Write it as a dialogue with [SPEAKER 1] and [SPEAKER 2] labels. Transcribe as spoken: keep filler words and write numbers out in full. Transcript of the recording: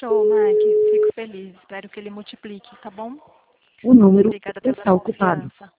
[SPEAKER 1] Show, Mac. Fico feliz. Espero que ele multiplique, tá bom?
[SPEAKER 2] O número
[SPEAKER 1] Obrigada pela
[SPEAKER 2] está ocupado.
[SPEAKER 1] confiança.